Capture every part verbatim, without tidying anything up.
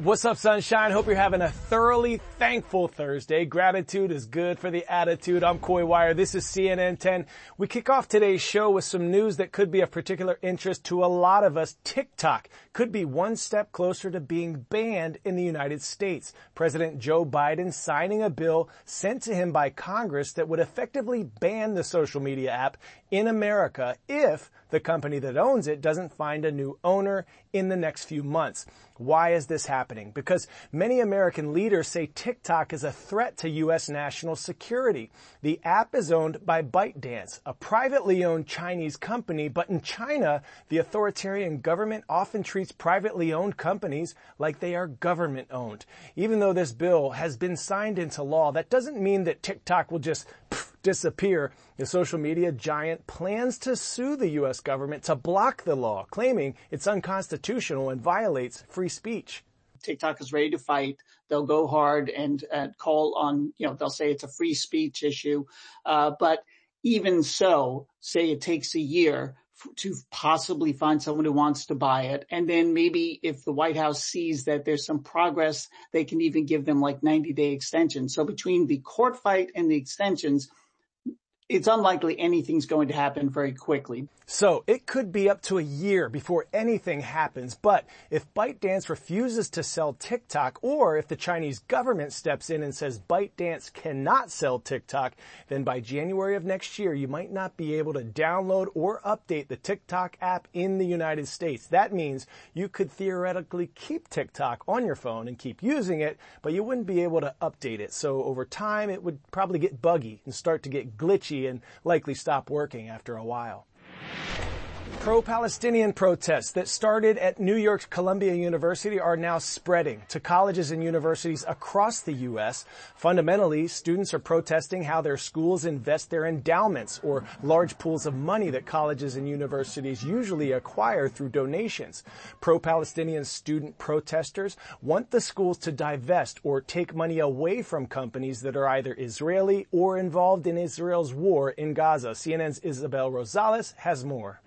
What's up, sunshine? Hope you're having a thoroughly thankful Thursday. Gratitude is good for the attitude. I'm Coy Wire. This is C N N ten. We kick off today's show with some news that could be of particular interest to a lot of us. TikTok could be one step closer to being banned in the United States. President Joe Biden signing a bill sent to him by Congress that would effectively ban the social media app in America if the company that owns it doesn't find a new owner in the next few months. Why is this happening? Because many American leaders say TikTok is a threat to U S national security. The app is owned by ByteDance, a privately owned Chinese company, but in China, the authoritarian government often treats privately owned companies like they are government owned. Even though this bill has been signed into law, that doesn't mean that TikTok will just pff, disappear. The social media giant plans to sue the U S government to block the law, claiming it's unconstitutional and violates free speech. TikTok is ready to fight. They'll go hard and uh, call on, you know, they'll say it's a free speech issue. Uh, but even so, say it takes a year f- to possibly find someone who wants to buy it. And then maybe if the White House sees that there's some progress, they can even give them like ninety day extensions. So between the court fight and the extensions, it's unlikely anything's going to happen very quickly. So it could be up to a year before anything happens. But if ByteDance refuses to sell TikTok, or if the Chinese government steps in and says ByteDance cannot sell TikTok, then by January of next year, you might not be able to download or update the TikTok app in the United States. That means you could theoretically keep TikTok on your phone and keep using it, but you wouldn't be able to update it. So over time, it would probably get buggy and start to get glitchy and likely stop working after a while. Pro-Palestinian protests that started at New York's Columbia University are now spreading to colleges and universities across the U S. Fundamentally, students are protesting how their schools invest their endowments, or large pools of money that colleges and universities usually acquire through donations. Pro-Palestinian student protesters want the schools to divest or take money away from companies that are either Israeli or involved in Israel's war in Gaza. C N N's Isabel Rosales has more.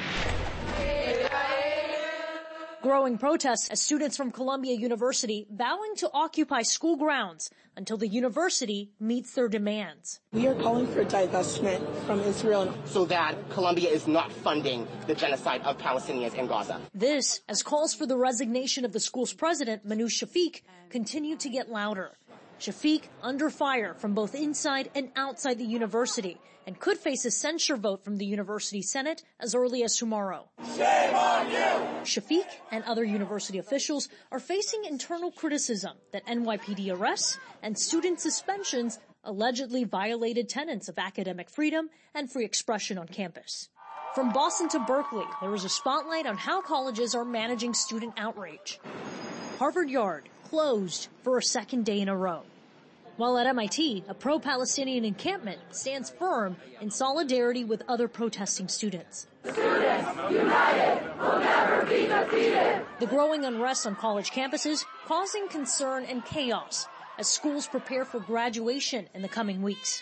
Growing protests as students from Columbia University vowing to occupy school grounds until the university meets their demands. We are calling for divestment from Israel so that Columbia is not funding the genocide of Palestinians in Gaza. This, as calls for the resignation of the school's president, Manoush Shafiq, continue to get louder. Shafiq under fire from both inside and outside the university, and could face a censure vote from the university senate as early as tomorrow. Shame on you! Shafiq and other university officials are facing internal criticism that N Y P D arrests and student suspensions allegedly violated tenets of academic freedom and free expression on campus. From Boston to Berkeley, there is a spotlight on how colleges are managing student outrage. Harvard Yard closed for a second day in a row. While at M I T, a pro-Palestinian encampment stands firm in solidarity with other protesting students. Students united will never be defeated. The growing unrest on college campuses causing concern and chaos as schools prepare for graduation in the coming weeks.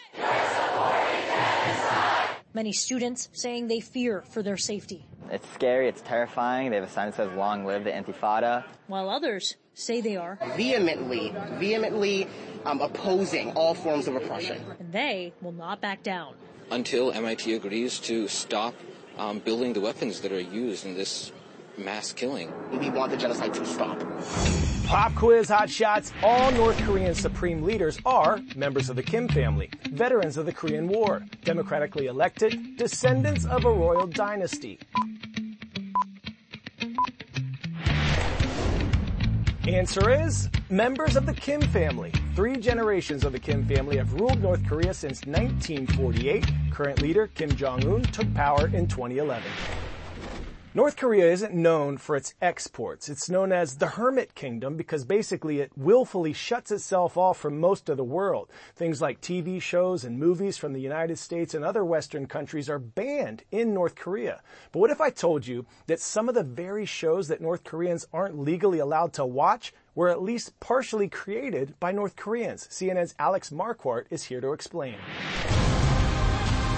Many students saying they fear for their safety. It's scary, it's terrifying. They have a sign that says, "Long live the Intifada." While others say they are vehemently, vehemently um, opposing all forms of oppression. And they will not back down. Until M I T agrees to stop um, building the weapons that are used in this mass killing. We want the genocide to stop. Pop quiz, hot shots. All North Korean supreme leaders are members of the Kim family, veterans of the Korean War, democratically elected, descendants of a royal dynasty. Answer is members of the Kim family. Three generations of the Kim family have ruled North Korea since nineteen forty-eight. Current leader Kim Jong-un took power in twenty eleven. North Korea isn't known for its exports. It's known as the Hermit Kingdom because basically it willfully shuts itself off from most of the world. Things like T V shows and movies from the United States and other Western countries are banned in North Korea. But what if I told you that some of the very shows that North Koreans aren't legally allowed to watch were at least partially created by North Koreans? C N N's Alex Marquardt is here to explain.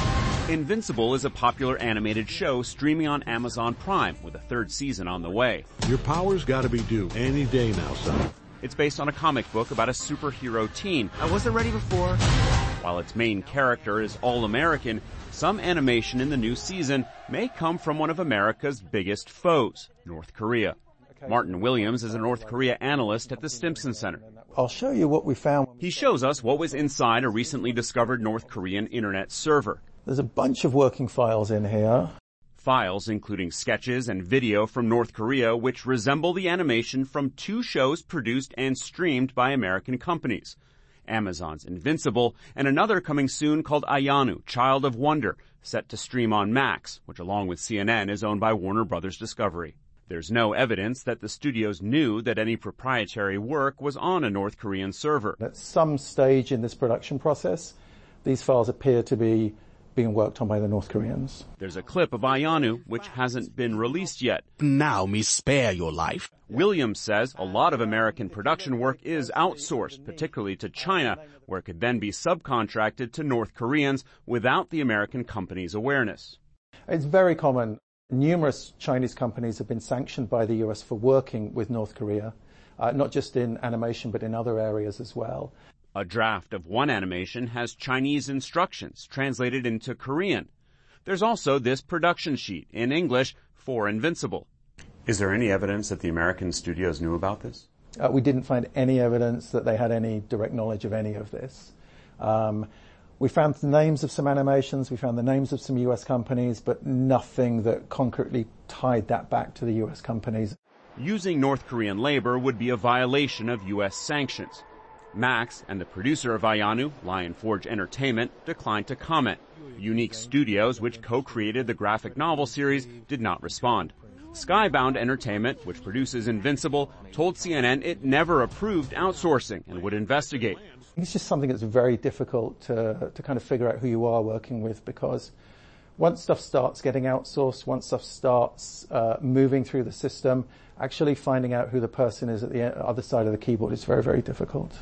Invincible is a popular animated show streaming on Amazon Prime with a third season on the way. Your power's gotta be due any day now, son. It's based on a comic book about a superhero teen. I wasn't ready before. While its main character is all-American, some animation in the new season may come from one of America's biggest foes, North Korea. Martin Williams is a North Korea analyst at the Stimson Center. I'll show you what we found. He shows us what was inside a recently discovered North Korean internet server. There's a bunch of working files in here. Files including sketches and video from North Korea which resemble the animation from two shows produced and streamed by American companies. Amazon's Invincible and another coming soon called Ayanu, Child of Wonder, set to stream on Max, which along with C N N is owned by Warner Brothers Discovery. There's no evidence that the studios knew that any proprietary work was on a North Korean server. At some stage in this production process, these files appear to be being worked on by the North Koreans. There's a clip of Ayanu, which hasn't been released yet. Now me spare your life. Williams says a lot of American production work is outsourced, particularly to China, where it could then be subcontracted to North Koreans without the American company's awareness. It's very common. Numerous Chinese companies have been sanctioned by the U S for working with North Korea, uh, not just in animation but in other areas as well. A draft of one animation has Chinese instructions translated into Korean. There's also this production sheet in English for Invincible. Is there any evidence that the American studios knew about this? Uh, we didn't find any evidence that they had any direct knowledge of any of this. Um, we found the names of some animations, we found the names of some U S companies, but nothing that concretely tied that back to the U S companies. Using North Korean labor would be a violation of U S sanctions. Max and the producer of Ayanu, Lion Forge Entertainment, declined to comment. Unique Studios, which co-created the graphic novel series, did not respond. Skybound Entertainment, which produces Invincible, told C N N it never approved outsourcing and would investigate. It's just something that's very difficult to, to kind of figure out who you are working with, because once stuff starts getting outsourced, once stuff starts uh, moving through the system, actually finding out who the person is at the other side of the keyboard is very, very difficult.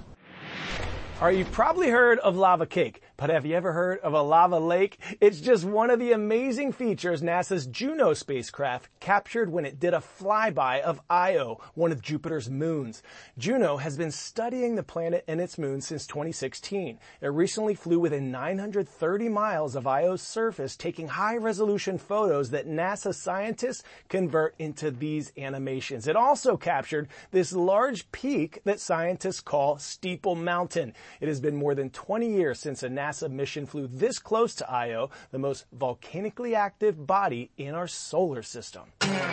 All right, you've probably heard of lava cake, but have you ever heard of a lava lake? It's just one of the amazing features NASA's Juno spacecraft captured when it did a flyby of Io, one of Jupiter's moons. Juno has been studying the planet and its moon since twenty sixteen. It recently flew within nine hundred thirty miles of Io's surface, taking high-resolution photos that NASA scientists convert into these animations. It also captured this large peak that scientists call Steeple Mountain. It has been more than twenty years since a NASA mission flew this close to Io, the most volcanically active body in our solar system.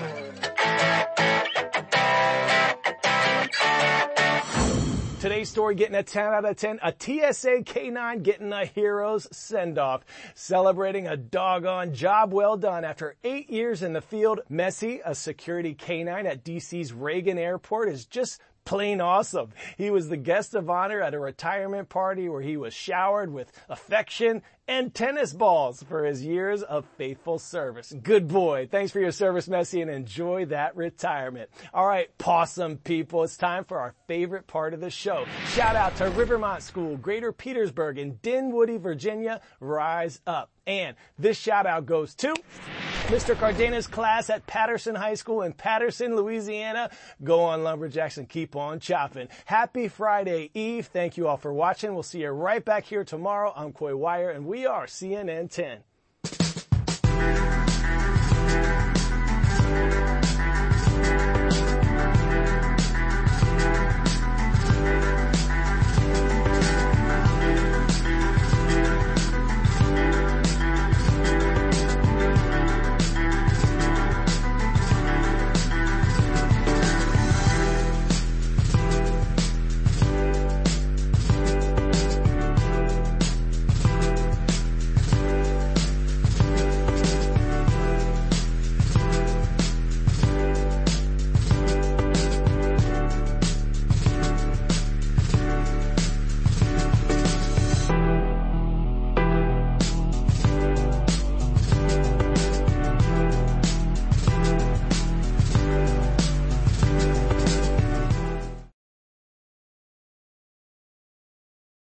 Today's story getting a ten out of ten, a T S A K nine getting a hero's send-off, celebrating a doggone job well done. After eight years in the field, Messi, a security K nine at D C's Reagan Airport, is just plain awesome. He was the guest of honor at a retirement party where he was showered with affection and tennis balls for his years of faithful service. Good boy. Thanks for your service, Messi, and enjoy that retirement. All right, possum people, it's time for our favorite part of the show. Shout out to Rivermont School, Greater Petersburg, and Dinwoody, Virginia. Rise up. And this shout out goes to Mister Cardena's class at Patterson High School in Patterson, Louisiana. Go on, Lumberjacks, and keep on chopping. Happy Friday Eve. Thank you all for watching. We'll see you right back here tomorrow. I'm Coy Wire, and we are C N N ten.